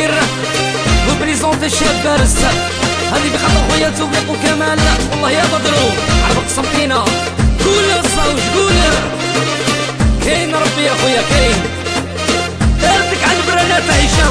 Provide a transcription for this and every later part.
الامير وبريزونتي الشاب بارس. هذه بخاطر خويا توفيق وكمال. والله يا بدرو عرفت قسمتينا. قول يا الصوج قول كاين ربي يا خويا كاين. دارتك على البرانات عيشة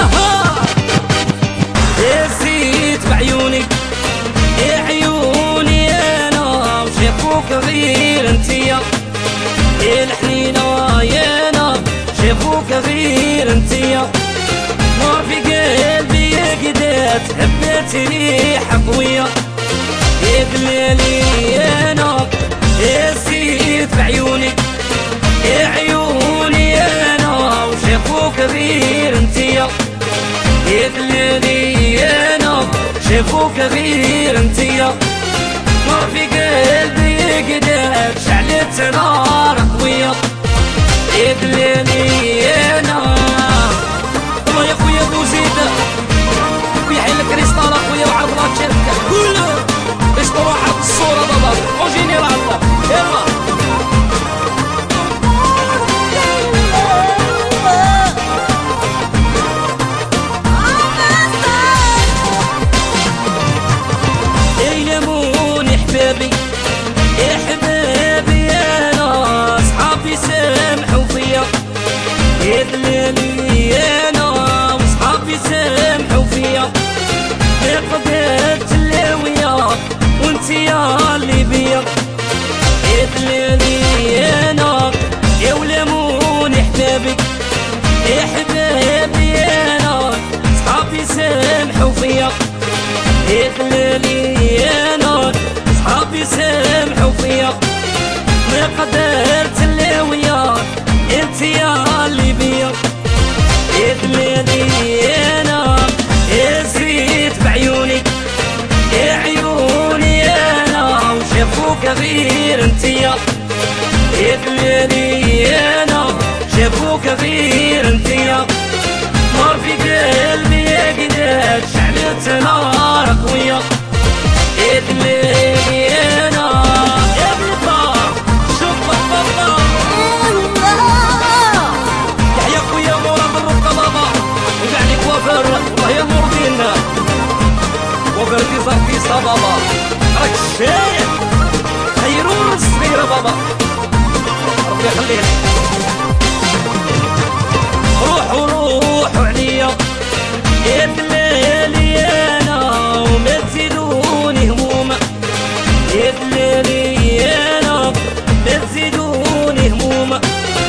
يا زيت بعيوني يا عيوني انا وشافوك غير انتيا يا الحنينة يا انا شافوك غير انتيا. نار في قلبي يا قدات حبيتني حقوية يا دلالي يا انا يا زيت بعيوني يا عيوني يا انا وشافوك غير انتيا يا دلالي يا انا شافوك غير انتيا. نار في قلبي يا قدات شعلت نار قوية يا دلالي يا انا. والله يا خويا بوزيد خويا حيل كريستال خويا وعضلات شركة كل اشطر واحد الصورة بابا اون جينيرال يلا. يلموني حبابي يا حبابي انا صحابي سامحوا فيا يا دلالي انا وصحابي سامحوا فيا. يا قدرت الهوية وانتي يا اللي بيا يا دلالي انا يا ولموني حبابي يا حبابي انا صحابي سامحوا فيا يا دلالي انا صحابي سامحوا فيا. ما قدرت الهوية انتي يا اللي بيا يا دلالي انا يا زيت بعيوني يا عيوني انا وشافوك غير انتيا يا دلالي انا شافوك غير انتيا. نار في قلبي يا قدات شعلت نار قوية يا دلالي انا يا بابا شوف بابا يا خويا مراد الرقة بابا وقع لي كوافر والله يا نور دينا كوافر ديزارتيستا بابا راك شايف خيرون الصغيرة بابا ربي يخليك. روحوا روحوا عليا يا دلالي انا وما تزيدوني همومة يا دلالي انا ما تزيدوني همومة.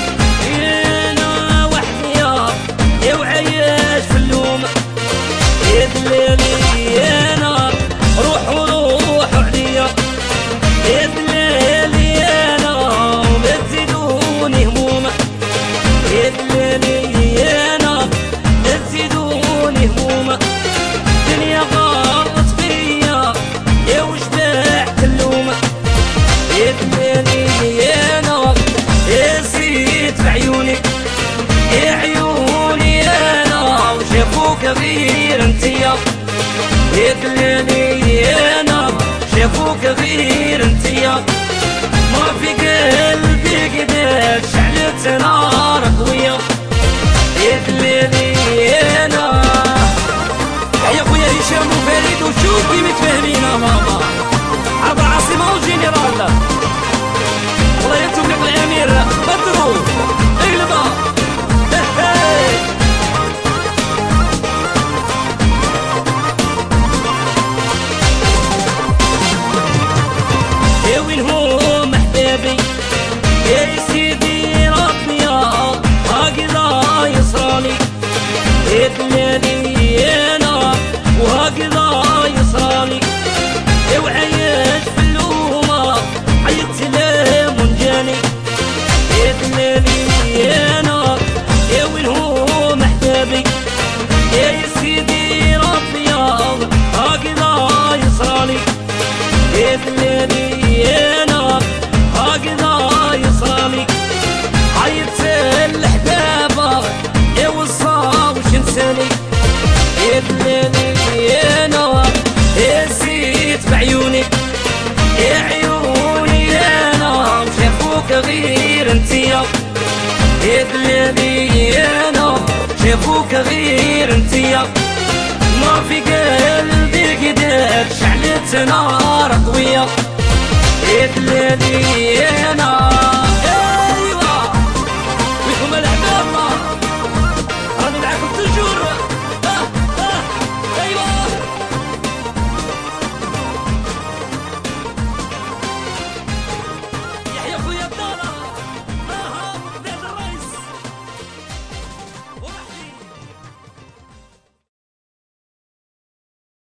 انا وحدي يا وعياش في اللومة يا دلالي انا روحوا روحوا عليا يا دلالي انا وما تزيدوني همومة يا دلالي انا ما تزيدوني همومة. دنيا غلط فيا يا وشبعت اللومة يا دلالي انا يا زيت بعيوني يا عيوني انا وشافوك غير انتيا يا دلالي انا شافوك غير انتيا. ما في قلبي قدرت شعلت نار قوية يا دلالي انا. يا خويا هشام وفريد وشوف كي متفاهمين ماما عرض العاصمة والجنرال. والله يا توفيق الامير بدرو اقلبها يا وين هم احبابي يا سيدي ربي هكذا يصرالي يا دلالي انا وهكذا يصرالي. يا وعياش في اللومة عيطت لهم جاني يا دلالي انا يا وين هم احبابي يا سيدي ربي هكذا يصرالي يا دلالي انا هكذا يصرالي. عيطت الحبابة يا وصا وش نساني يا دلالي انا يا زيت بعيوني يا عيوني انا وشافوك غير انتيا يا دلالي انا شافوك غير انتيا، ما في قلبي قدك شعلت نار قوية. يا بلادي